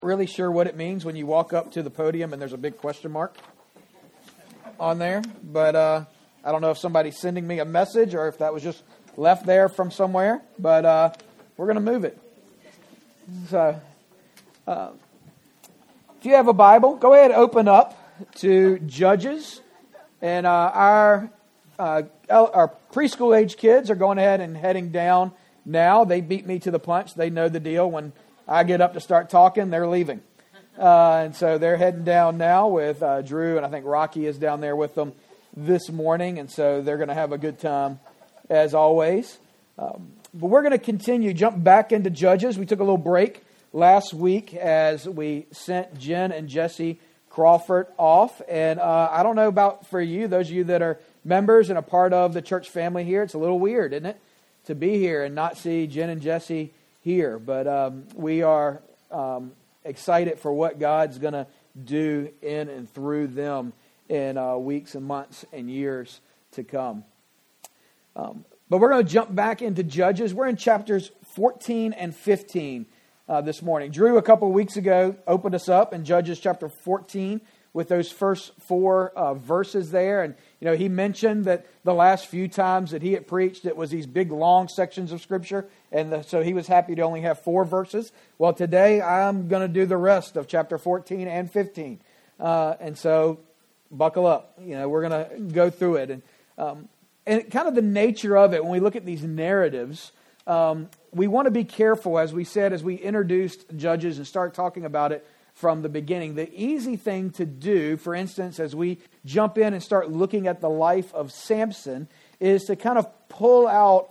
really sure what it means when you walk up to the podium and there's a big question mark on there. But I don't know if somebody's sending me a message or if that was just left there from somewhere. But we're going to move it. So if you have a Bible, go ahead and open up to Judges. And our preschool age kids are going ahead and heading down now. They beat me to the punch. They know the deal. When I get up to start talking, they're leaving. And so they're heading down now with Drew, and I think Rocky is down there with them this morning. And so they're going to have a good time as always. But we're going to continue, jump back into Judges. We took a little break last week as we sent Jen and Jesse Crawford off. And I don't know about for you, those of you that are members and a part of the church family here, it's a little weird, isn't it, to be here and not see Jen and Jesse here. But we are excited for what God's going to do in and through them in weeks and months and years to come. But we're going to jump back into Judges. We're in chapters 14 and 15 this morning. Drew, a couple of weeks ago, opened us up in Judges chapter 14 with those first four verses there. And, you know, he mentioned that the last few times that he had preached, it was these big, long sections of Scripture. And so he was happy to only have 4 verses. Well, today I'm going to do the rest of chapter 14 and 15. And so buckle up. You know, we're going to go through it. And kind of the nature of it, when we look at these narratives, we want to be careful, as we said, as we introduced Judges and start talking about it from the beginning. The easy thing to do, for instance, as we jump in and start looking at the life of Samson, is to kind of pull out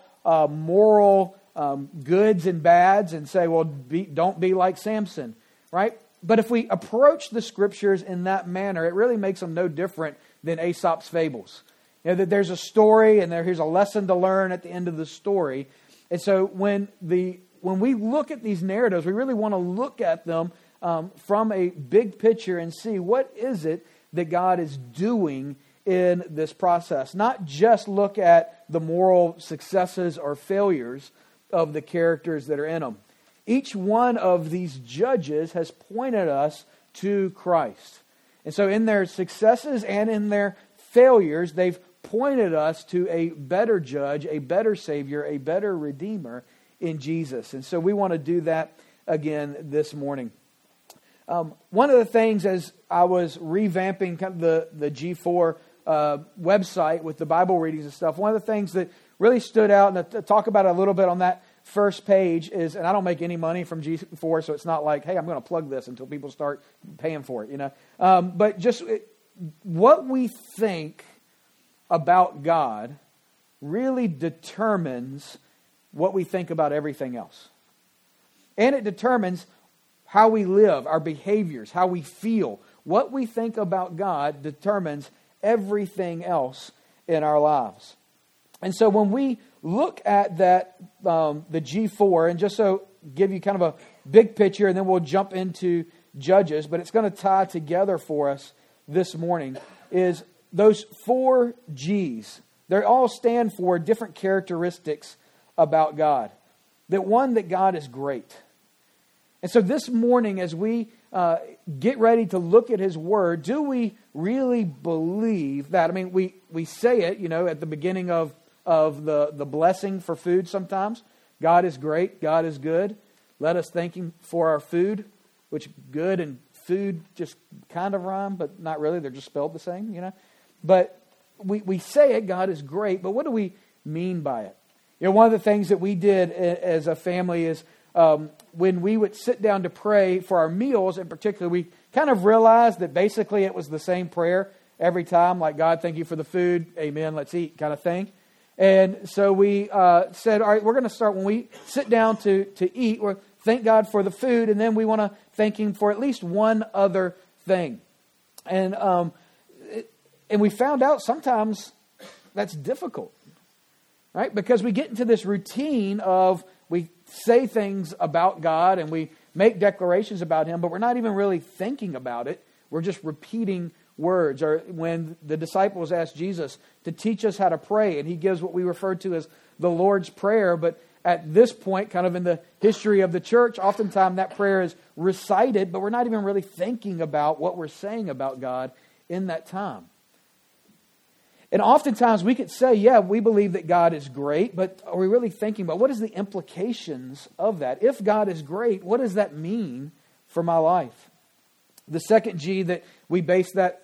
moral goods and bads and say, well, don't be like Samson, right? But if we approach the Scriptures in that manner, it really makes them no different than Aesop's fables. You know, that there's a story and here's a lesson to learn at the end of the story. And so when we look at these narratives, we really want to look at them from a big picture and see what is it that God is doing in this process. Not just look at the moral successes or failures of the characters that are in them. Each one of these judges has pointed us to Christ. And so in their successes and in their failures, they've pointed us to a better judge, a better Savior, a better Redeemer in Jesus. And so we want to do that again this morning. One of the things, as I was revamping kind of the G4 website with the Bible readings and stuff, one of the things that really stood out, and to talk about it a little bit on that first page is, and I don't make any money from G4, so it's not like, hey, I'm going to plug this until people start paying for it, you know. But just what we think about God really determines what we think about everything else. And it determines how we live, our behaviors, how we feel. What we think about God determines everything else in our lives. And so when we look at that, the G4, and just so give you kind of a big picture, and then we'll jump into Judges, but it's going to tie together for us this morning, is those 4 G's. They all stand for different characteristics about God. That God is great. And so this morning, as we get ready to look at His Word, do we really believe that? I mean, we say it, you know, at the beginning of the blessing for food sometimes. God is great. God is good. Let us thank Him for our food, which good and food just kind of rhyme, but not really. They're just spelled the same, you know. But we say it, God is great, but what do we mean by it? You know, one of the things that we did as a family is when we would sit down to pray for our meals in particular, we kind of realized that basically it was the same prayer every time, like, God, thank you for the food, amen, let's eat kind of thing. And so we said, all right, we're going to start when we sit down to eat, we're thank God for the food, and then we want to thank Him for at least one other thing. And we found out sometimes that's difficult, right? Because we get into this routine of we say things about God and we make declarations about Him, but we're not even really thinking about it. We're just repeating words. Or when the disciples asked Jesus to teach us how to pray, and He gives what we refer to as the Lord's Prayer, but at this point, kind of in the history of the church, oftentimes that prayer is recited, but we're not even really thinking about what we're saying about God in that time. And oftentimes we could say, yeah, we believe that God is great, but are we really thinking about what is the implications of that? If God is great, what does that mean for my life? The second G that we base that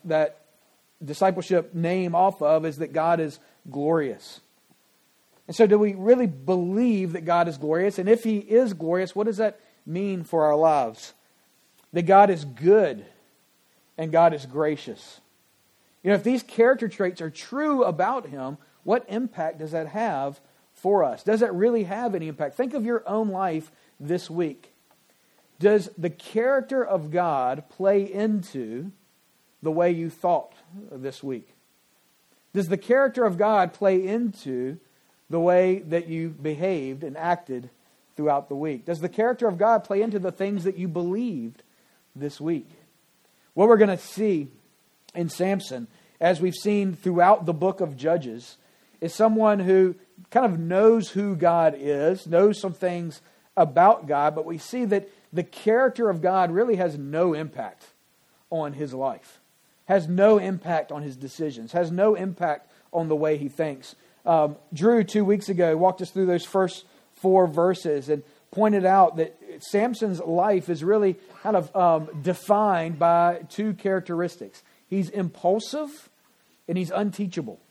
discipleship name off of is that God is glorious. And so do we really believe that God is glorious? And if He is glorious, what does that mean for our lives? That God is good and God is gracious. You know, if these character traits are true about Him, what impact does that have for us? Does that really have any impact? Think of your own life this week. Does the character of God play into the way you thought this week? Does the character of God play into the way that you behaved and acted throughout the week? Does the character of God play into the things that you believed this week? What we're going to see in Samson, as we've seen throughout the book of Judges, is someone who kind of knows who God is, knows some things about God, but we see that the character of God really has no impact on his life, has no impact on his decisions, has no impact on the way he thinks. Drew, 2 weeks ago, walked us through those first 4 verses and pointed out that Samson's life is really kind of defined by 2 characteristics. He's impulsive and he's unteachable.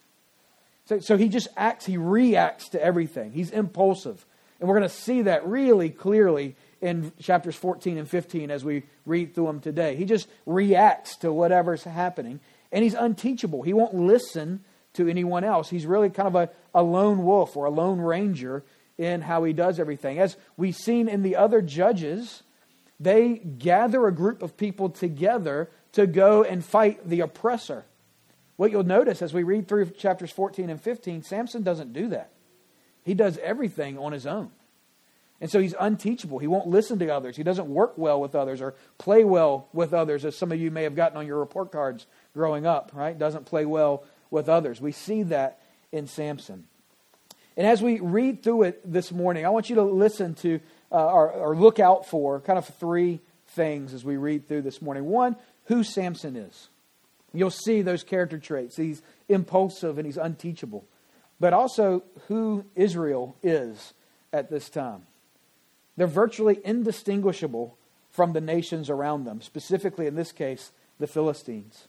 So he just acts, he reacts to everything. He's impulsive. And we're going to see that really clearly in chapters 14 and 15 as we read through them today. He just reacts to whatever's happening. And he's unteachable. He won't listen to anyone else. He's really kind of a lone wolf or a lone ranger in how he does everything. As we've seen in the other judges, they gather a group of people together to go and fight the oppressor. What you'll notice as we read through chapters 14 and 15, Samson doesn't do that. He does everything on his own. And so he's unteachable. He won't listen to others. He doesn't work well with others or play well with others, as some of you may have gotten on your report cards growing up, right? Doesn't play well with others. We see that in Samson. And as we read through it this morning, I want you to listen to or look out for kind of 3 things as we read through this morning. One, who Samson is. You'll see those character traits. He's impulsive and he's unteachable. But also who Israel is at this time. They're virtually indistinguishable from the nations around them, specifically in this case, the Philistines.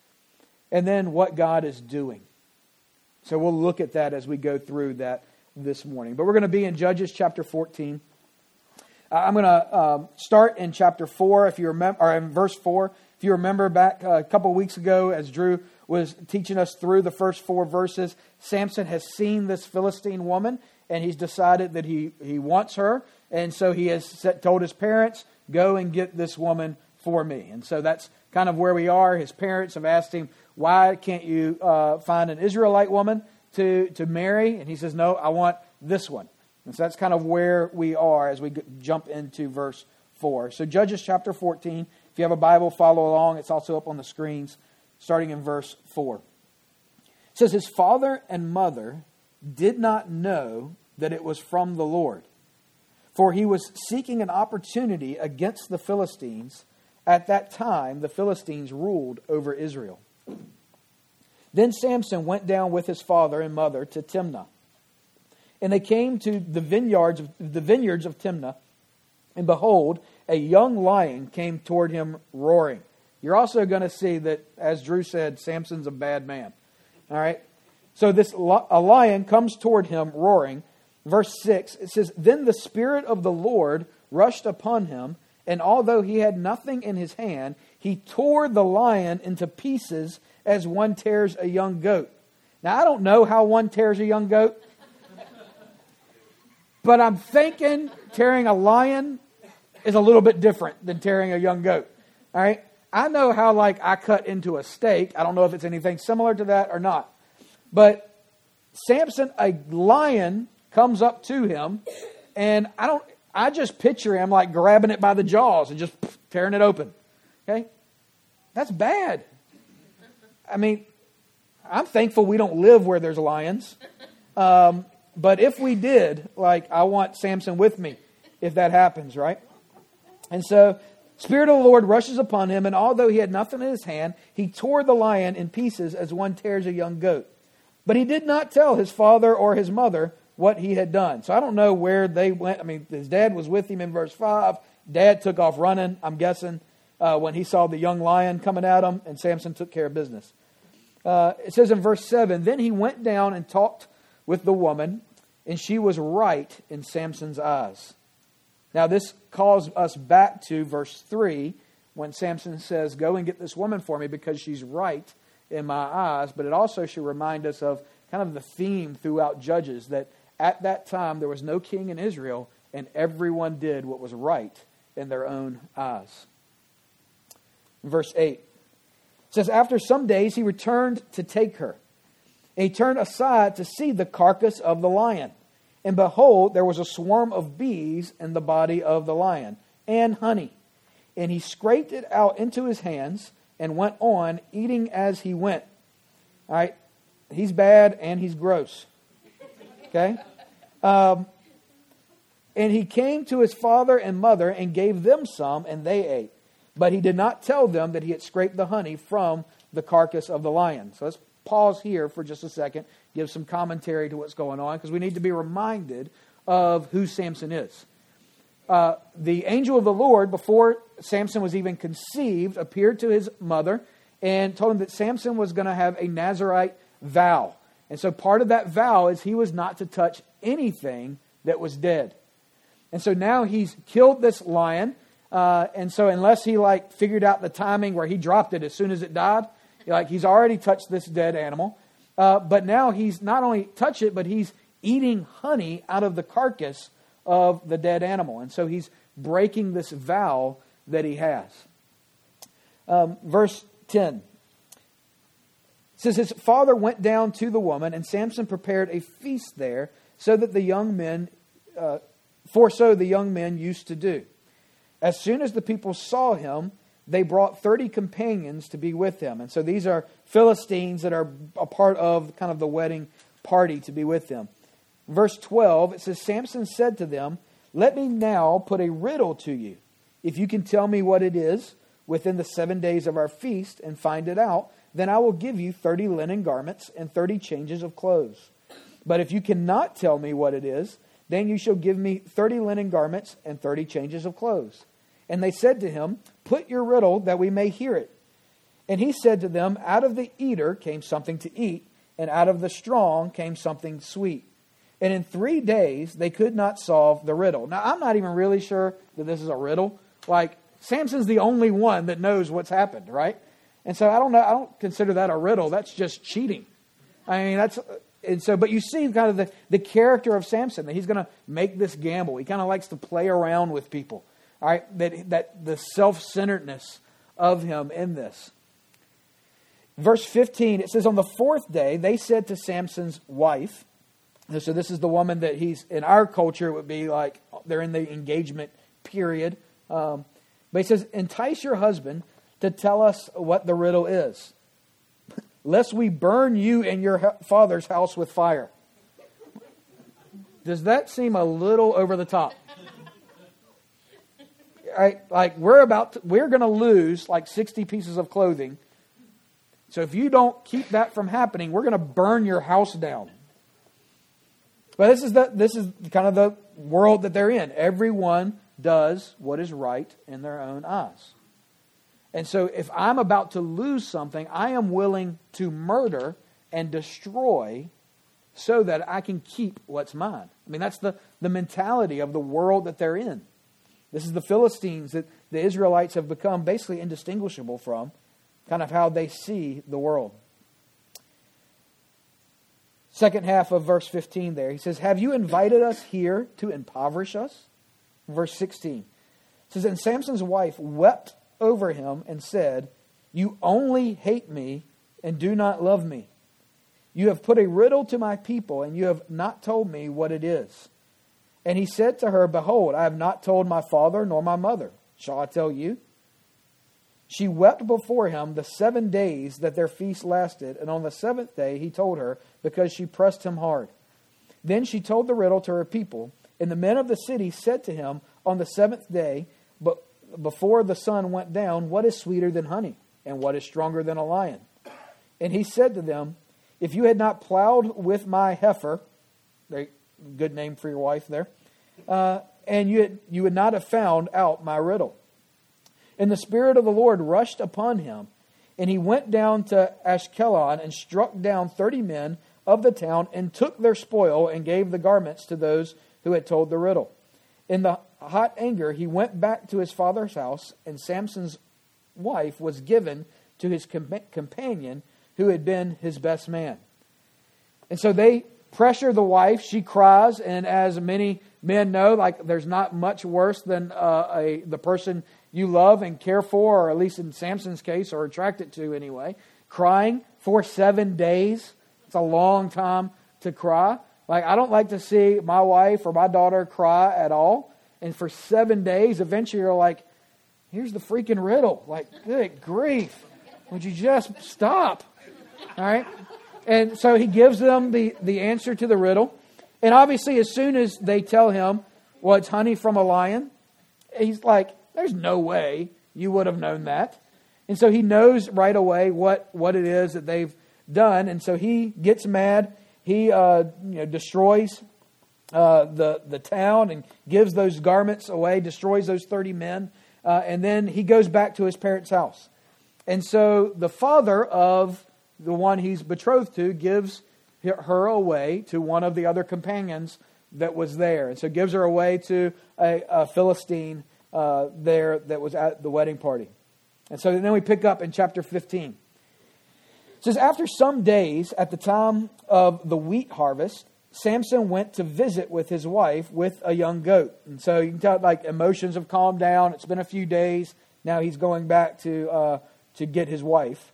And then what God is doing. So we'll look at that as we go through that this morning. But we're going to be in Judges chapter 14. I'm going to start in chapter 4, if you remember, or in verse 4. If you remember back a couple weeks ago, as Drew was teaching us through the first 4 verses, Samson has seen this Philistine woman, and he's decided that he wants her. And so he has told his parents, go and get this woman for me. And so that's kind of where we are. His parents have asked him, why can't you find an Israelite woman to marry? And he says, no, I want this one. And so that's kind of where we are as we jump into verse 4. So Judges chapter 14. If you have a Bible, follow along. It's also up on the screens, starting in verse 4. It says, his father and mother did not know that it was from the Lord, for he was seeking an opportunity against the Philistines. At that time, the Philistines ruled over Israel. Then Samson went down with his father and mother to Timnah. And they came to the vineyards of Timnah, and behold, a young lion came toward him roaring. You're also going to see that, as Drew said, Samson's a bad man. All right? So a lion comes toward him roaring. Verse 6, it says, then the Spirit of the Lord rushed upon him, and although he had nothing in his hand, he tore the lion into pieces as one tears a young goat. Now, I don't know how one tears a young goat, but I'm thinking tearing a lion is a little bit different than tearing a young goat. All right? I know how, I cut into a steak. I don't know if it's anything similar to that or not. But Samson, a lion comes up to him, and I just picture him grabbing it by the jaws and just tearing it open. Okay? That's bad. I mean, I'm thankful we don't live where there's lions. but if we did, like, I want Samson with me if that happens, right? And so, Spirit of the Lord rushes upon him, and although he had nothing in his hand, he tore the lion in pieces as one tears a young goat. But he did not tell his father or his mother what he had done. So I don't know where they went. I mean, his dad was with him in verse 5. Dad took off running, I'm guessing, when he saw the young lion coming at him, and Samson took care of business. It says in verse 7, then he went down and talked with the woman, and she was right in Samson's eyes. Now this calls us back to verse 3, when Samson says, go and get this woman for me because she's right in my eyes. But it also should remind us of kind of the theme throughout Judges, that at that time there was no king in Israel, and everyone did what was right in their own eyes. Verse 8, it says, after some days he returned to take her. And he turned aside to see the carcass of the lion. And behold, there was a swarm of bees in the body of the lion, and honey. And he scraped it out into his hands and went on, eating as he went. All right, he's bad and he's gross. Okay? And he came to his father and mother and gave them some, and they ate. But he did not tell them that he had scraped the honey from the carcass of the lion. So let's pause here for just a second, give some commentary to what's going on, because we need to be reminded of who Samson is. The angel of the Lord, before Samson was even conceived, appeared to his mother and told him that Samson was going to have a Nazirite vow. And so part of that vow is he was not to touch anything that was dead. And so now he's killed this lion. And so unless he figured out the timing where he dropped it as soon as it died, he's already touched this dead animal. But now he's not only touched it, but he's eating honey out of the carcass of the dead animal. And so he's breaking this vow that he has. Verse 10 says, his father went down to the woman, and Samson prepared a feast there, so that the young men, so the young men used to do. As soon as the people saw him, they brought 30 companions to be with him. And so these are Philistines that are a part of kind of the wedding party to be with them. Verse 12, it says, Samson said to them, let me now put a riddle to you. If you can tell me what it is within the 7 days of our feast and find it out, then I will give you 30 linen garments and 30 changes of clothes. But if you cannot tell me what it is, then you shall give me 30 linen garments and 30 changes of clothes. And they said to him, put your riddle that we may hear it. And he said to them, out of the eater came something to eat, and out of the strong came something sweet. And in 3 days they could not solve the riddle. Now, I'm not even really sure that this is a riddle. Samson's the only one that knows what's happened, right? And so I don't consider that a riddle. That's just cheating. I mean, but you see kind of the character of Samson, that he's going to make this gamble. He kind of likes to play around with people. All right, that the self-centeredness of him in this. Verse 15, it says, on the fourth day, they said to Samson's wife, so this is the woman that in our culture, it would be like they're in the engagement period. But he says, entice your husband to tell us what the riddle is, lest we burn you and your father's house with fire. Does that seem a little over the top? Right, we're going to lose 60 pieces of clothing. So if you don't keep that from happening, we're going to burn your house down. But this is kind of the world that they're in. Everyone does what is right in their own eyes. And so if I'm about to lose something, I am willing to murder and destroy so that I can keep what's mine. I mean, that's the mentality of the world that they're in. This is the Philistines that the Israelites have become basically indistinguishable from, kind of how they see the world. Second half of verse 15 there, he says, have you invited us here to impoverish us? Verse 16 says, and Samson's wife wept over him and said, you only hate me and do not love me. You have put a riddle to my people, and you have not told me what it is. And he said to her, behold, I have not told my father nor my mother. Shall I tell you? She wept before him the 7 days that their feast lasted, and on the seventh day he told her, because she pressed him hard. Then she told the riddle to her people, and the men of the city said to him on the seventh day, but before the sun went down, what is sweeter than honey, and what is stronger than a lion? And he said to them, if you had not plowed with my heifer, good name for your wife there, and you would not have found out my riddle. And the Spirit of the Lord rushed upon him, and he went down to Ashkelon and struck down 30 men of the town and took their spoil and gave the garments to those who had told the riddle. In the hot anger, he went back to his father's house, and Samson's wife was given to his companion who had been his best man. And so they pressure the wife. She cries, and as many men know, like there's not much worse than the person you love and care for, or at least in Samson's case, or attracted to anyway, crying for 7 days. It's a long time to cry. Like, I don't like to see my wife or my daughter cry at all. And for 7 days, eventually you're like, here's the freaking riddle. Like, good grief. Would you just stop? All right? And so he gives them the answer to the riddle. And obviously, as soon as they tell him, well, it's honey from a lion, he's like, there's no way you would have known that. And so he knows right away what it is that they've done. And so he gets mad. He destroys the town and gives those garments away, destroys those 30 men. And then he goes back to his parents' house. And so the father of the one he's betrothed to gives her away to one of the other companions that was there. And so gives her away to a Philistine there that was at the wedding party. And so then we pick up in chapter 15. It says, after some days, at the time of the wheat harvest, Samson went to visit with his wife with a young goat. And so you can tell, like, emotions have calmed down. It's been a few days. Now he's going back to get his wife.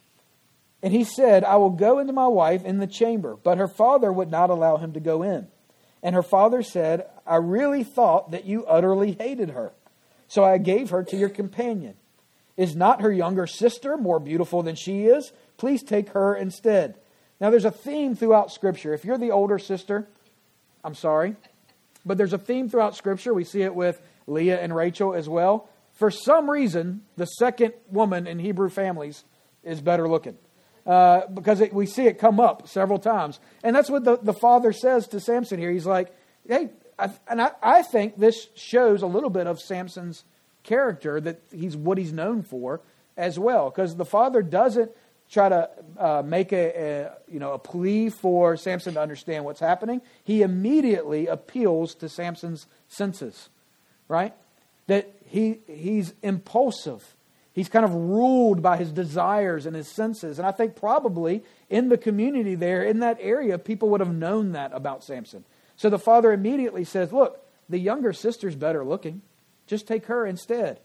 And he said, I will go into my wife in the chamber. But her father would not allow him to go in. And her father said, I really thought that you utterly hated her. So I gave her to your companion. Is not her younger sister more beautiful than she is? Please take her instead. Now there's a theme throughout Scripture. If you're the older sister, I'm sorry. But there's a theme throughout Scripture. We see it with Leah and Rachel as well. For some reason, the second woman in Hebrew families is better looking. Because we see it come up several times. And that's what the father says to Samson here. He's like, hey, I think this shows a little bit of Samson's character, that what he's known for as well. Because the father doesn't try to make a plea for Samson to understand what's happening. He immediately appeals to Samson's senses, right? That he's impulsive. He's kind of ruled by his desires and his senses. And I think probably in the community there, in that area, people would have known that about Samson. So the father immediately says, look, the younger sister's better looking. Just take her instead.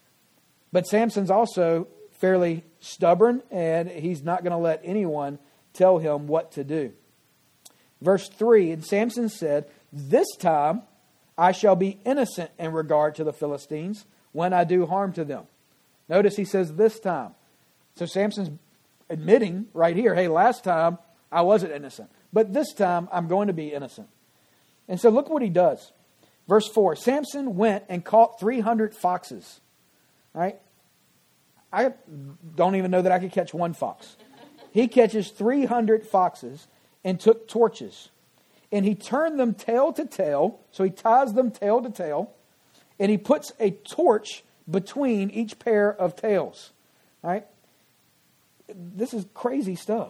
But Samson's also fairly stubborn, and he's not going to let anyone tell him what to do. Verse 3, and Samson said, this time I shall be innocent in regard to the Philistines when I do harm to them. Notice he says this time. So Samson's admitting right here, hey, last time I wasn't innocent, but this time I'm going to be innocent. And so look what he does. Verse 4, Samson went and caught 300 foxes. All right? I don't even know that I could catch one fox. He catches 300 foxes and took torches. And he turned them tail to tail. So he ties them tail to tail. And he puts a torch between each pair of tails. All right? This is crazy stuff.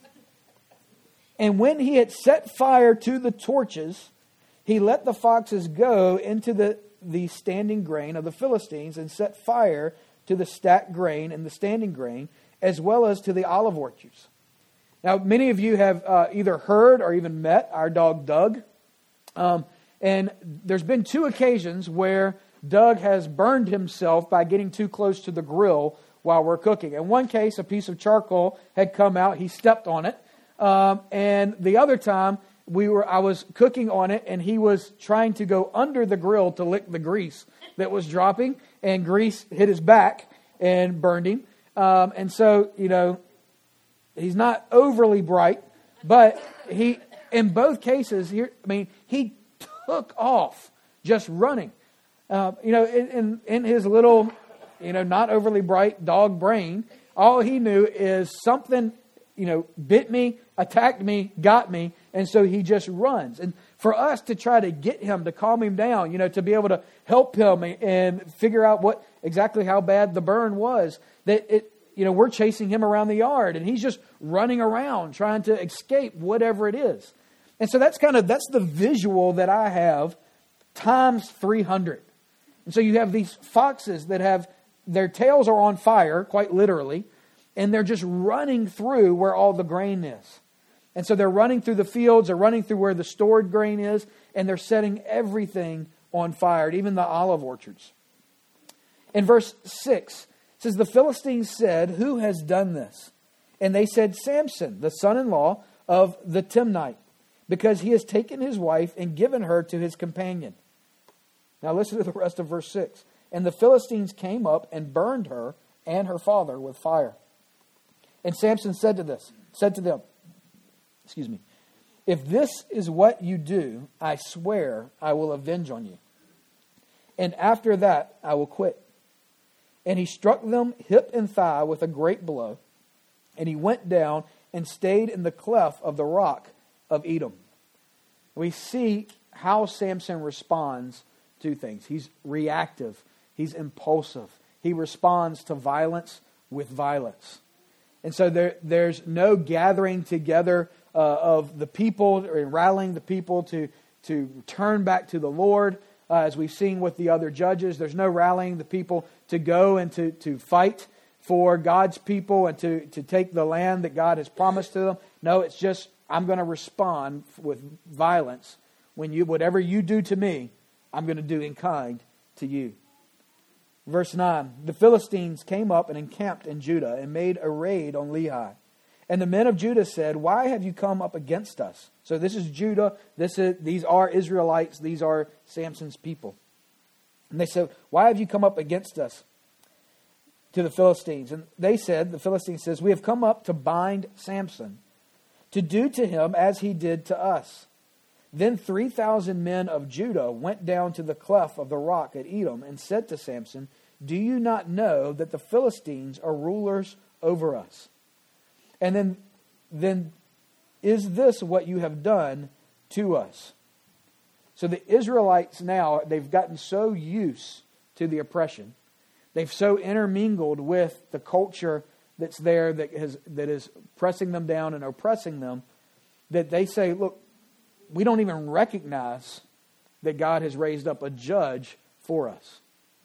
And when he had set fire to the torches, he let the foxes go into the standing grain of the Philistines and set fire to the stacked grain and the standing grain, as well as to the olive orchards. Now, many of you have either heard or even met our dog, Doug. And there's been 2 occasions where Doug has burned himself by getting too close to the grill while we're cooking. In one case, a piece of charcoal had come out. He stepped on it. And the other time, I was cooking on it, and he was trying to go under the grill to lick the grease that was dropping, and grease hit his back and burned him. And so, he's not overly bright, but he in both cases, he took off just running. In his little, not overly bright dog brain, all he knew is something, bit me, attacked me, got me, and so he just runs. And for us to try to get him, to calm him down, to be able to help him and figure out exactly how bad the burn was, we're chasing him around the yard, and he's just running around trying to escape whatever it is. And so that's the visual that I have times 300. And so you have these foxes that have, their tails are on fire, quite literally, and they're just running through where all the grain is. And so they're running through the fields, they're running through where the stored grain is, and they're setting everything on fire, even the olive orchards. In verse 6, it says, the Philistines said, who has done this? And they said, Samson, the son-in-law of the Timnite, because he has taken his wife and given her to his companion. Now listen to the rest of verse 6. And the Philistines came up and burned her and her father with fire. And Samson said to them, if this is what you do, I swear I will avenge on you. And after that, I will quit. And he struck them hip and thigh with a great blow. And he went down and stayed in the cleft of the rock of Edom. We see how Samson responds to things. He's reactive. He's impulsive. He responds to violence with violence. And so there's no gathering together of the people or rallying the people to turn back to the Lord, as we've seen with the other judges. There's no rallying the people to go and to fight for God's people and to take the land that God has promised to them. No, it's just, I'm going to respond with violence. Whatever you do to me, I'm going to do in kind to you. Verse 9, the Philistines came up and encamped in Judah and made a raid on Lehi. And the men of Judah said, why have you come up against us? So this is Judah. These are Israelites. These are Samson's people. And they said, why have you come up against us to the Philistines? And they said, the Philistines says, we have come up to bind Samson, to do to him as he did to us. Then 3,000 men of Judah went down to the cleft of the rock at Edom and said to Samson, do you not know that the Philistines are rulers over us? And then is this what you have done to us? So the Israelites now, they've gotten so used to the oppression. They've so intermingled with the culture that's there that is pressing them down and oppressing them, that they say, look, we don't even recognize that God has raised up a judge for us.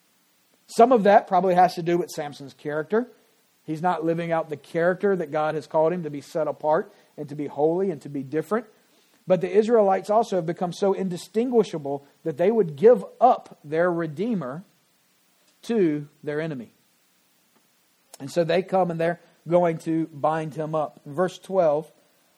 Some of that probably has to do with Samson's character. He's not living out the character that God has called him to be set apart and to be holy and to be different. But the Israelites also have become so indistinguishable that they would give up their Redeemer to their enemy. And so they come and they're going to bind him up. In verse 12,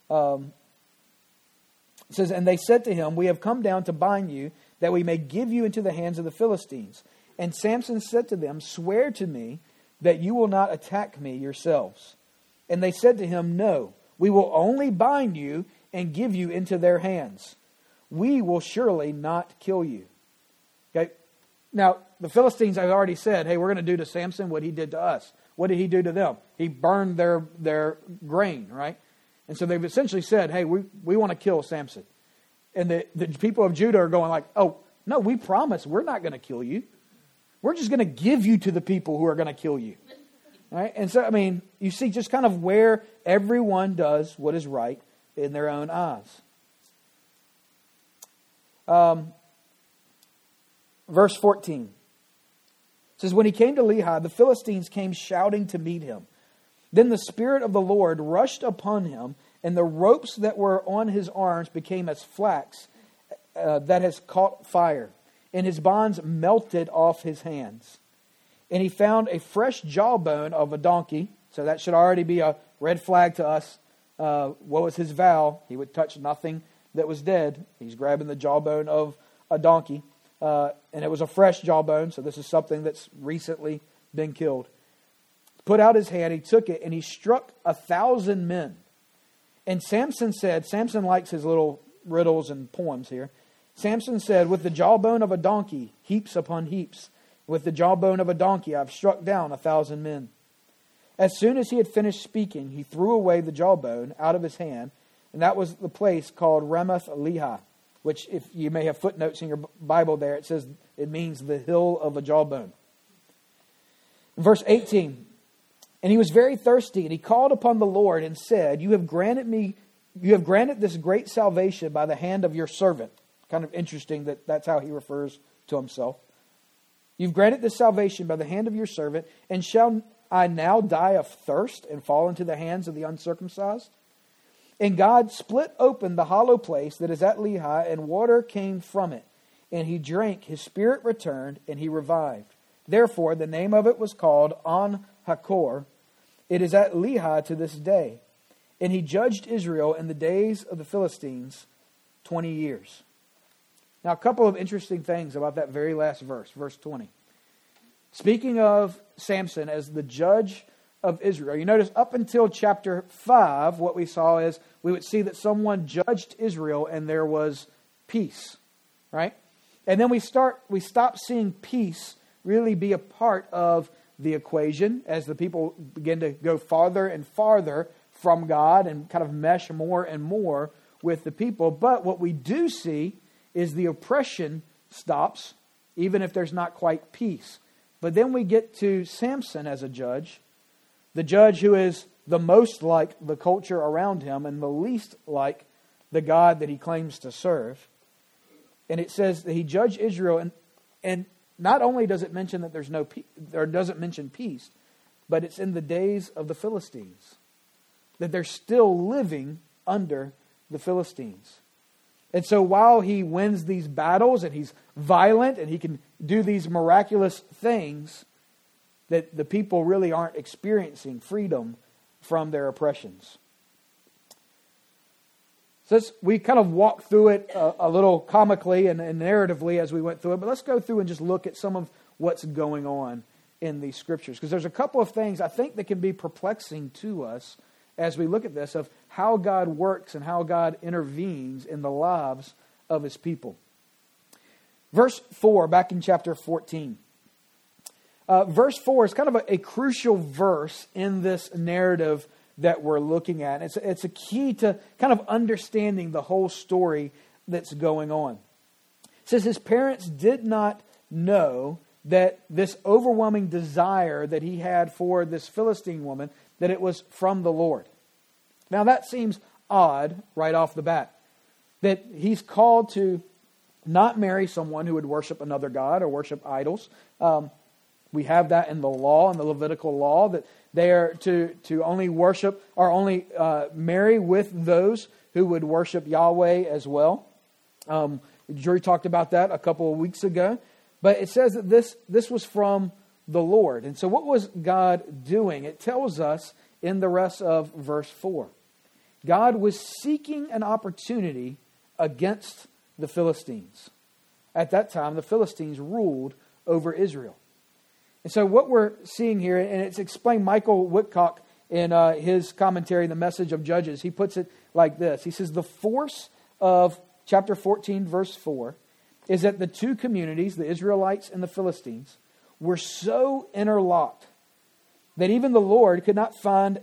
it says, and they said to him, we have come down to bind you, that we may give you into the hands of the Philistines. And Samson said to them, swear to me that you will not attack me yourselves. And they said to him, no, we will only bind you and give you into their hands. We will surely not kill you. Okay. Now, the Philistines have already said, hey, we're going to do to Samson what he did to us. What did he do to them? He burned their grain, right? And so they've essentially said, hey, we want to kill Samson. And the people of Judah are going like, oh, no, we promise we're not going to kill you. We're just going to give you to the people who are going to kill you. Right? And so, you see just kind of where everyone does what is right in their own eyes. Verse 14. It says, when he came to Lehi, the Philistines came shouting to meet him. Then the Spirit of the Lord rushed upon him, and the ropes that were on his arms became as flax that has caught fire, and his bonds melted off his hands. And he found a fresh jawbone of a donkey, so that should already be a red flag to us. What was his vow? He would touch nothing that was dead. He's grabbing the jawbone of a donkey, and it was a fresh jawbone, so this is something that's recently been killed. Put out his hand, he took it, and he struck 1,000 men. And Samson said, Samson likes his little riddles and poems here. Samson said, with the jawbone of a donkey, heaps upon heaps. With the jawbone of a donkey, I've struck down 1,000 men. As soon as he had finished speaking, he threw away the jawbone out of his hand, and that was the place called Ramath Lehi, which, if you may have footnotes in your Bible there, it says it means the hill of a jawbone. Verse 18, and he was very thirsty, and he called upon the Lord and said, you have granted this great salvation by the hand of your servant. Kind of interesting that that's how he refers to himself. You've granted this salvation by the hand of your servant, and shall I now die of thirst and fall into the hands of the uncircumcised? And God split open the hollow place that is at Lehi, and water came from it. And he drank, his spirit returned, and he revived. Therefore, the name of it was called On Hakor. It is at Lehi to this day. And he judged Israel in the days of the Philistines 20 years. Now, a couple of interesting things about that very last verse, verse 20. Speaking of Samson as the judge of Israel, you notice up until chapter 5, what we saw is we would see that someone judged Israel and there was peace, right? And then we stop seeing peace really be a part of the equation as the people begin to go farther and farther from God and kind of mesh more and more with the people. But what we do see is the oppression stops, even if there's not quite peace. But then we get to Samson as a judge, the judge who is the most like the culture around him and the least like the God that he claims to serve. And it says that he judged Israel, and not only does it mention that there's no peace, or doesn't mention peace, but it's in the days of the Philistines, that they're still living under the Philistines. And so while he wins these battles and he's violent and he can do these miraculous things, that the people really aren't experiencing freedom from their oppressions. So we kind of walked through it a little comically and narratively as we went through it, but let's go through and just look at some of what's going on in these scriptures. Because there's a couple of things I think that can be perplexing to us as we look at this, of how God works and how God intervenes in the lives of His people. Verse 4, back in chapter 14. Verse 4 is kind of a crucial verse in this narrative that we're looking at. It's a key to kind of understanding the whole story that's going on. It says his parents did not know that this overwhelming desire that he had for this Philistine woman, that it was from the Lord. Now that seems odd right off the bat, that he's called to not marry someone who would worship another god or worship idols. We have that in the law, in the Levitical law, that they are to only worship or only marry with those who would worship Yahweh as well. Drew talked about that a couple of weeks ago. But it says that this was from the Lord. And so what was God doing? It tells us in the rest of verse 4. God was seeking an opportunity against the Philistines. At that time, the Philistines ruled over Israel. And so what we're seeing here, and it's explained, Michael Whitcock in his commentary, The Message of Judges, he puts it like this. He says, the force of chapter 14, verse 4, is that the two communities, the Israelites and the Philistines, were so interlocked that even the Lord could find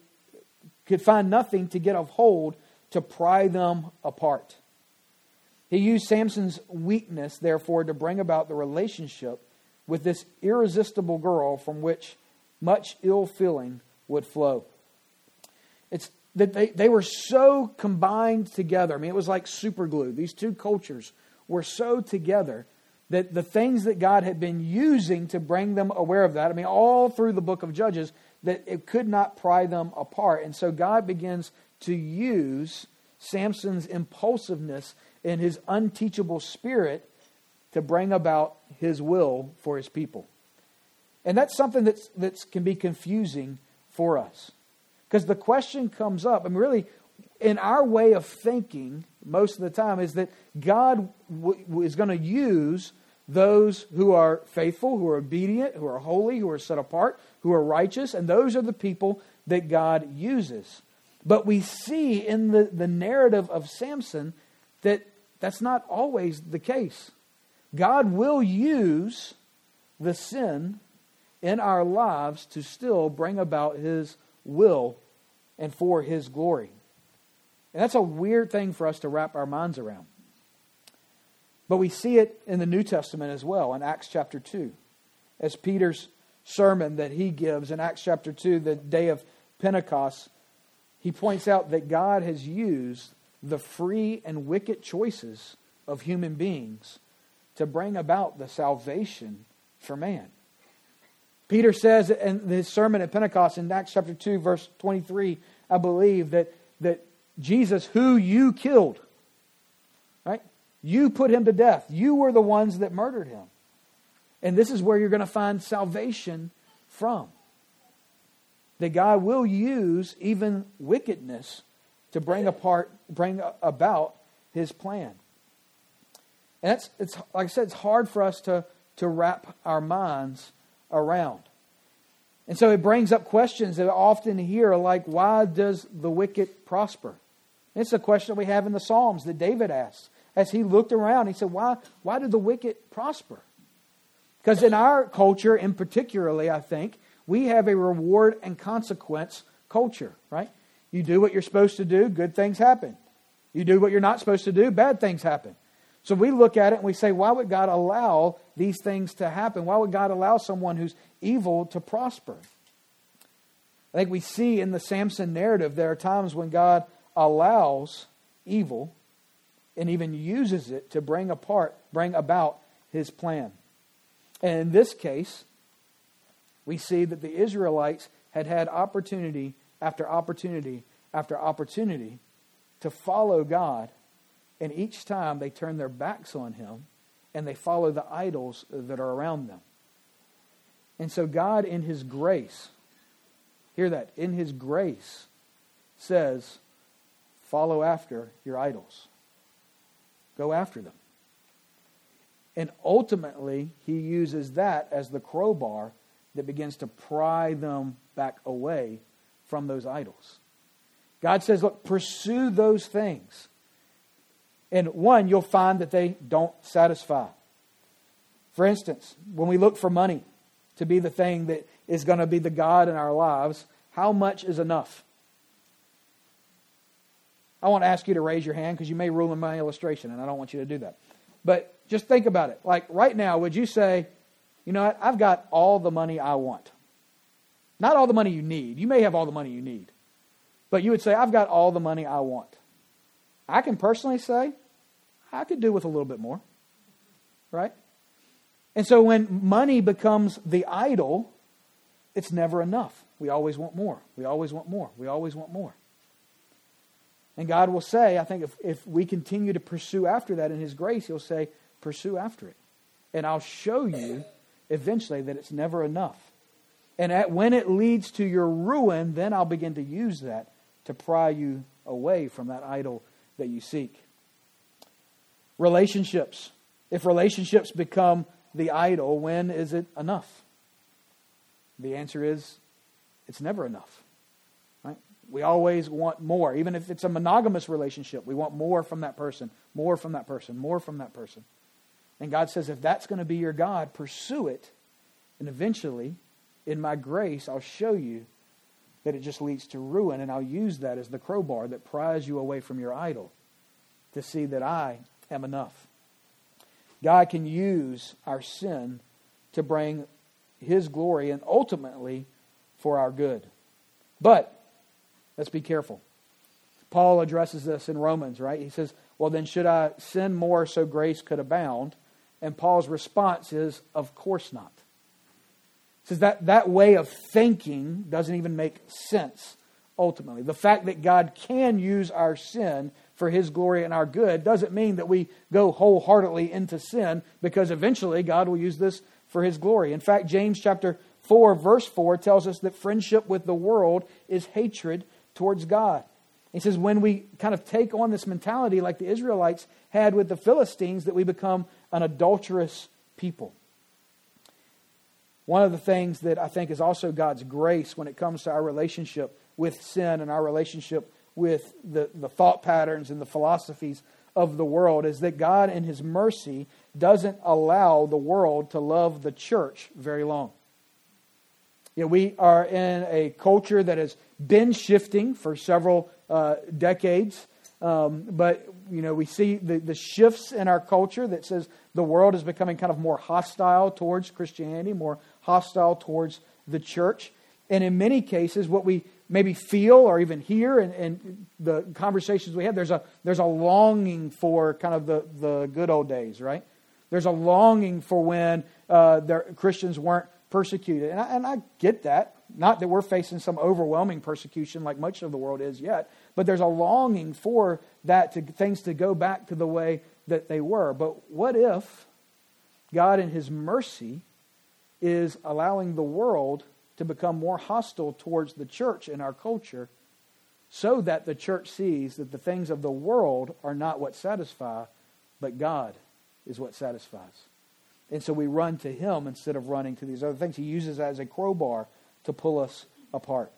nothing to get a hold to pry them apart. He used Samson's weakness, therefore, to bring about the relationship with this irresistible girl from which much ill feeling would flow. It's that they were so combined together. I mean, it was like super glue. These two cultures were so together that the things that God had been using to bring them aware of that, I mean, all through the book of Judges, that it could not pry them apart. And so God begins to use Samson's impulsiveness and his unteachable spirit to bring about His will for His people. And that's something that can be confusing for us. Because the question comes up, and really, in our way of thinking, most of the time, is that God is going to use those who are faithful, who are obedient, who are holy, who are set apart, who are righteous, and those are the people that God uses. But we see in the narrative of Samson that that's not always the case. God will use the sin in our lives to still bring about His will and for His glory. And that's a weird thing for us to wrap our minds around. But we see it in the New Testament as well, in Acts chapter 2. As Peter's sermon that he gives in Acts chapter 2, the day of Pentecost, he points out that God has used the free and wicked choices of human beings to bring about the salvation for man. Peter says in his sermon at Pentecost in Acts chapter 2, verse 23, I believe, that Jesus, who you killed, right? You put Him to death. You were the ones that murdered Him. And this is where you're going to find salvation from. That God will use even wickedness to bring about His plan. And it's like I said, it's hard for us to wrap our minds around. And so it brings up questions that I often hear, like, why does the wicked prosper? It's a question we have in the Psalms that David asked. As he looked around, he said, why do the wicked prosper? Because in our culture, in particularly, I think, we have a reward and consequence culture, right? You do what you're supposed to do, good things happen. You do what you're not supposed to do, bad things happen. So we look at it and we say, why would God allow these things to happen? Why would God allow someone who's evil to prosper? I think we see in the Samson narrative, there are times when God allows evil and even uses it to bring about His plan. And in this case, we see that the Israelites had opportunity after opportunity after opportunity to follow God. And each time they turn their backs on Him and they follow the idols that are around them. And so God in His grace, hear that, in His grace says, follow after your idols. Go after them. And ultimately, He uses that as the crowbar that begins to pry them back away from those idols. God says, look, pursue those things. And one, you'll find that they don't satisfy. For instance, when we look for money to be the thing that is going to be the God in our lives, how much is enough? I won't ask you to raise your hand because you may ruin my illustration, and I don't want you to do that. But just think about it. Like right now, would you say, you know what, I've got all the money I want. Not all the money you need. You may have all the money you need. But you would say, I've got all the money I want. I can personally say, I could do with a little bit more. Right? And so when money becomes the idol, it's never enough. We always want more. We always want more. We always want more. And God will say, I think if we continue to pursue after that in His grace, He'll say, pursue after it. And I'll show you eventually that it's never enough. And when it leads to your ruin, then I'll begin to use that to pry you away from that idol that you seek. Relationships. If relationships become the idol, when is it enough? The answer is, it's never enough. Right? We always want more. Even if it's a monogamous relationship, we want more from that person, more from that person, more from that person. And God says, if that's going to be your God, pursue it. And eventually, in my grace, I'll show you that it just leads to ruin. And I'll use that as the crowbar that pries you away from your idol to see that I am enough. God can use our sin to bring His glory and ultimately for our good. But let's be careful. Paul addresses this in Romans, right? He says, well, then should I sin more so grace could abound? And Paul's response is, of course not. He says that way of thinking doesn't even make sense ultimately. The fact that God can use our sin for His glory and our good doesn't mean that we go wholeheartedly into sin, because eventually God will use this for His glory. In fact, James chapter 4, verse 4 tells us that friendship with the world is hatred towards God. He says when we kind of take on this mentality like the Israelites had with the Philistines, that we become an adulterous people. One of the things that I think is also God's grace when it comes to our relationship with sin and our relationship with the thought patterns and the philosophies of the world is that God in His mercy doesn't allow the world to love the church very long. You know, we are in a culture that has been shifting for several decades, but you know, we see the shifts in our culture that says the world is becoming kind of more hostile towards Christianity, more hostile towards the church. And in many cases, what we maybe feel or even hear and the conversations we have, there's a longing for kind of the good old days, right? There's a longing for when Christians weren't persecuted. And I get that. Not that we're facing some overwhelming persecution like much of the world is yet, but there's a longing for that, things to go back to the way that they were. But what if God in His mercy is allowing the world to become more hostile towards the church in our culture so that the church sees that the things of the world are not what satisfy, but God is what satisfies. And so we run to Him instead of running to these other things. He uses as a crowbar to pull us apart.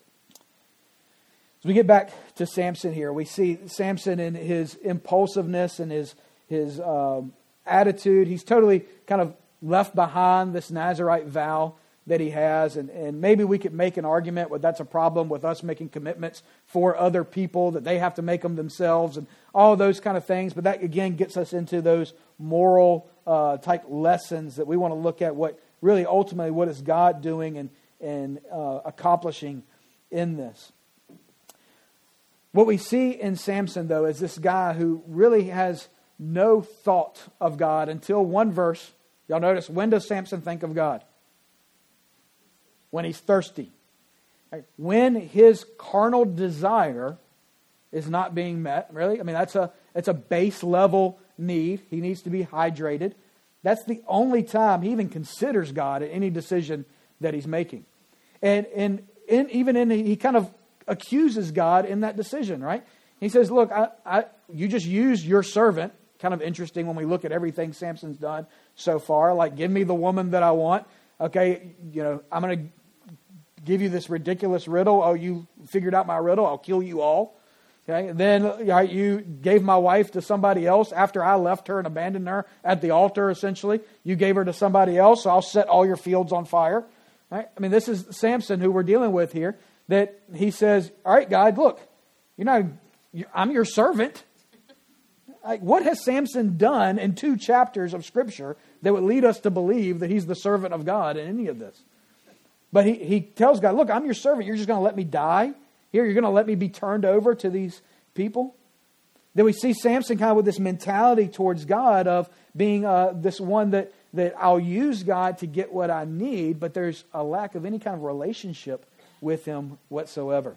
As we get back to Samson here, we see Samson in his impulsiveness and his attitude. He's totally kind of left behind this Nazirite vow that he has. And maybe we could make an argument where that's a problem with us making commitments for other people, that they have to make them themselves and all those kind of things. But that, again, gets us into those moral type lessons that we want to look at what really ultimately what is God doing and accomplishing in this. What we see in Samson, though, is this guy who really has no thought of God until one verse. Y'all notice, when does Samson think of God? When he's thirsty. When his carnal desire is not being met. Really? I mean, it's a base level need. He needs to be hydrated. That's the only time he even considers God at any decision that he's making. And he kind of accuses God in that decision, right? He says, look, you just used your servant. Kind of interesting when we look at everything Samson's done so far. Like, give me the woman that I want. Okay, you know, I'm going to give you this ridiculous riddle. Oh, you figured out my riddle. I'll kill you all. Okay, and then you gave my wife to somebody else after I left her and abandoned her at the altar, essentially. You gave her to somebody else, so I'll set all your fields on fire. Right? I mean, this is Samson who we're dealing with here, that he says, all right, God, look, I'm your servant. Like, what has Samson done in 2 chapters of Scripture that would lead us to believe that he's the servant of God in any of this? But he tells God, look, I'm your servant. You're just going to let me die here? You're going to let me be turned over to these people? Then we see Samson kind of with this mentality towards God of being this one that I'll use God to get what I need, but there's a lack of any kind of relationship with Him whatsoever.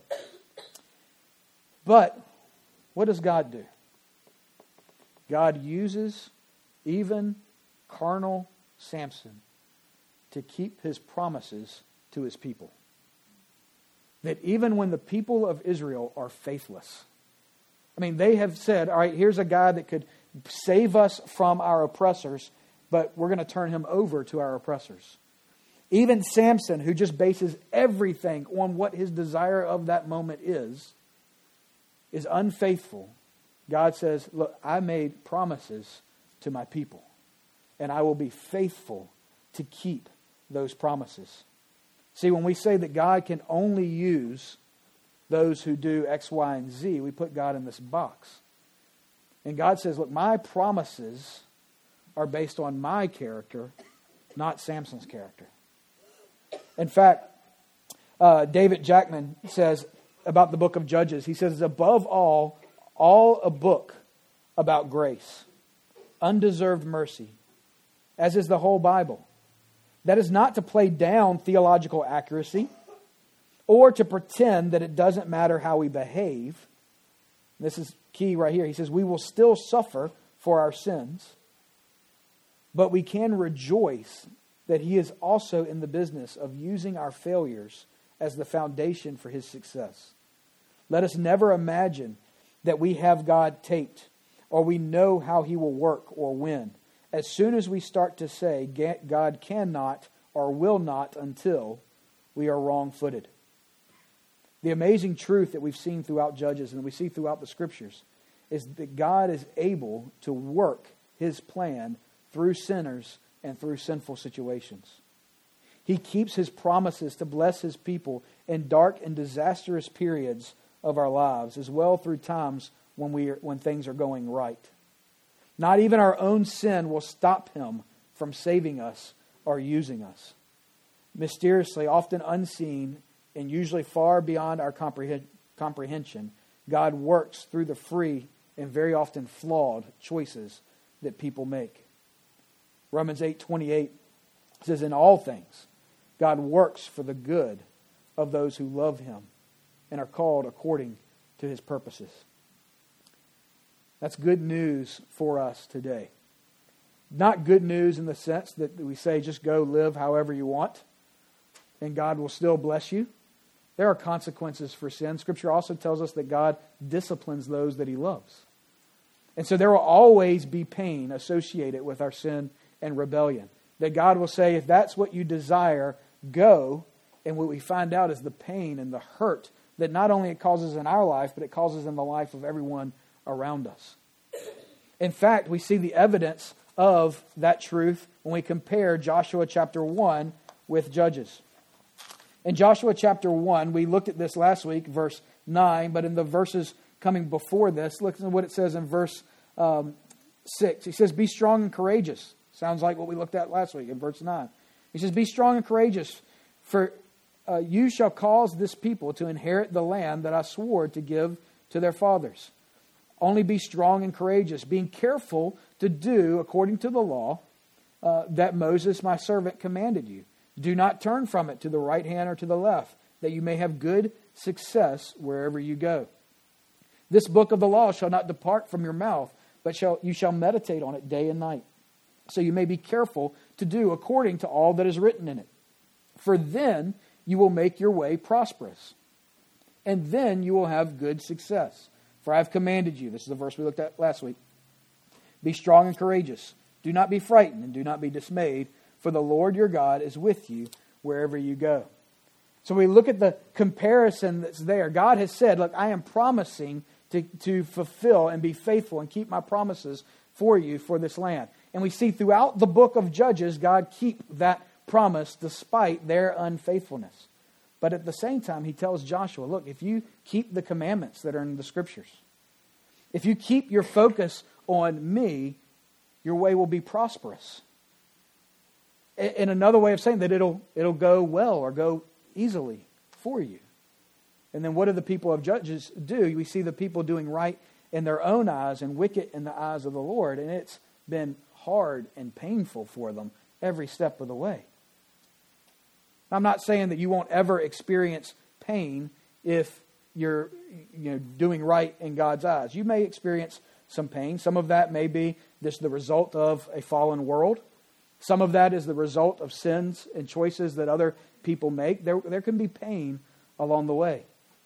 But what does God do? God uses even carnal Samson to keep His promises to His people. That even when the people of Israel are faithless, I mean, they have said, all right, here's a guy that could save us from our oppressors, but we're going to turn him over to our oppressors. Even Samson, who just bases everything on what his desire of that moment is unfaithful. God says, look, I made promises to my people, and I will be faithful to keep those promises. See, when we say that God can only use those who do X, Y, and Z, we put God in this box. And God says, look, my promises are based on my character, not Samson's character. In fact, David Jackman says about the book of Judges, he says, above all a book about grace, undeserved mercy, as is the whole Bible. That is not to play down theological accuracy or to pretend that it doesn't matter how we behave. This is key right here. He says, we will still suffer for our sins, but we can rejoice that He is also in the business of using our failures as the foundation for His success. Let us never imagine that we have God taped or we know how He will work or when. As soon as we start to say God cannot or will not until, we are wrong-footed. The amazing truth that we've seen throughout Judges and we see throughout the Scriptures is that God is able to work His plan through sinners and through sinful situations. He keeps His promises to bless His people in dark and disastrous periods of our lives, as well through times when things are going right. Not even our own sin will stop Him from saving us or using us. Mysteriously, often unseen, and usually far beyond our comprehension, God works through the free and very often flawed choices that people make. Romans 8:28 says, in all things, God works for the good of those who love Him and are called according to His purposes. That's good news for us today. Not good news in the sense that we say just go live however you want and God will still bless you. There are consequences for sin. Scripture also tells us that God disciplines those that He loves. And so there will always be pain associated with our sin and rebellion. That God will say, if that's what you desire, go. And what we find out is the pain and the hurt that not only it causes in our life, but it causes in the life of everyone around us. In fact, we see the evidence of that truth when we compare Joshua chapter 1 with Judges. In Joshua chapter 1, we looked at this last week, verse 9, but in the verses coming before this, listen to what it says in verse 6. He says, be strong and courageous. Sounds like what we looked at last week in verse 9. He says, be strong and courageous, for you shall cause this people to inherit the land that I swore to give to their fathers. Only be strong and courageous, being careful to do according to the law that Moses my servant commanded you. Do not turn from it to the right hand or to the left, that you may have good success wherever you go. This book of the law shall not depart from your mouth, but you shall meditate on it day and night, so you may be careful to do according to all that is written in it. For then you will make your way prosperous, and then you will have good success. For I have commanded you, this is the verse we looked at last week, be strong and courageous. Do not be frightened and do not be dismayed, for the Lord your God is with you wherever you go. So we look at the comparison that's there. God has said, look, I am promising to fulfill and be faithful and keep my promises for you for this land. And we see throughout the book of Judges, God keep that promise despite their unfaithfulness. But at the same time, He tells Joshua, look, if you keep the commandments that are in the Scriptures, if you keep your focus on me, your way will be prosperous. In another way of saying that it'll go well or go easily for you. And then what do the people of Judges do? We see the people doing right in their own eyes and wicked in the eyes of the Lord. And it's been hard and painful for them every step of the way. I'm not saying that you won't ever experience pain if you're doing right in God's eyes. You may experience some pain. Some of that may be just the result of a fallen world. Some of that is the result of sins and choices that other people make. There can be pain along the way.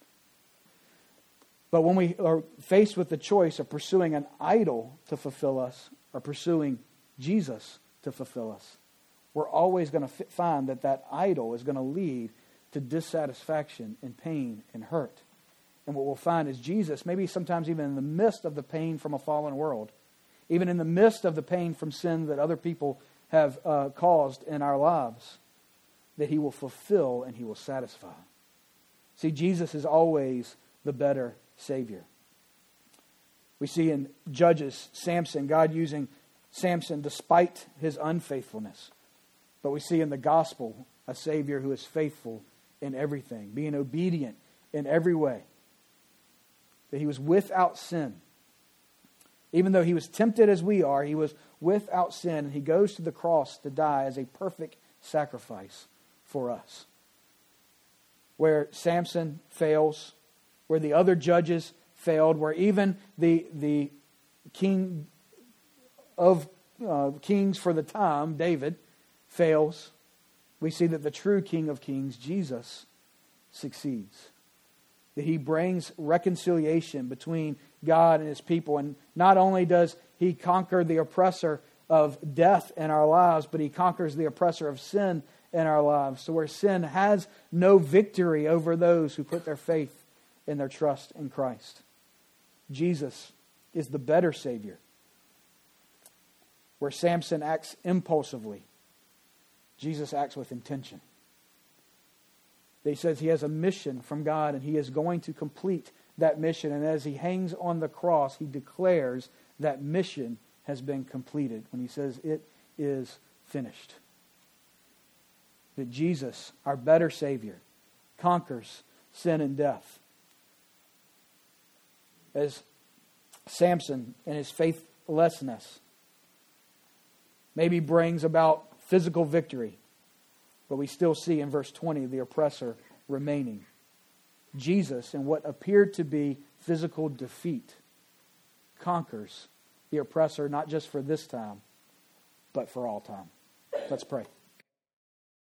But when we are faced with the choice of pursuing an idol to fulfill us or pursuing Jesus to fulfill us, we're always going to find that idol is going to lead to dissatisfaction and pain and hurt. And what we'll find is Jesus, maybe sometimes even in the midst of the pain from a fallen world, even in the midst of the pain from sin that other people have caused in our lives, that He will fulfill and He will satisfy. See, Jesus is always the better Savior. We see in Judges, Samson, God using Samson despite his unfaithfulness. But we see in the gospel a Savior who is faithful in everything, being obedient in every way. That He was without sin. Even though He was tempted as we are, He was without sin. And He goes to the cross to die as a perfect sacrifice for us. Where Samson fails, where the other judges failed, where even the king of kings for the time, David, fails, we see that the true King of Kings, Jesus, succeeds. That He brings reconciliation between God and His people. And not only does He conquer the oppressor of death in our lives, but He conquers the oppressor of sin in our lives, to where sin has no victory over those who put their faith and their trust in Christ. Jesus is the better Savior. Where Samson acts impulsively, Jesus acts with intention. He says he has a mission from God and he is going to complete that mission. And as he hangs on the cross, he declares that mission has been completed when he says it is finished. That Jesus, our better Savior, conquers sin and death. As Samson in his faithlessness maybe brings about physical victory, but we still see in verse 20 the oppressor remaining. Jesus, in what appeared to be physical defeat, conquers the oppressor not just for this time, but for all time. Let's pray.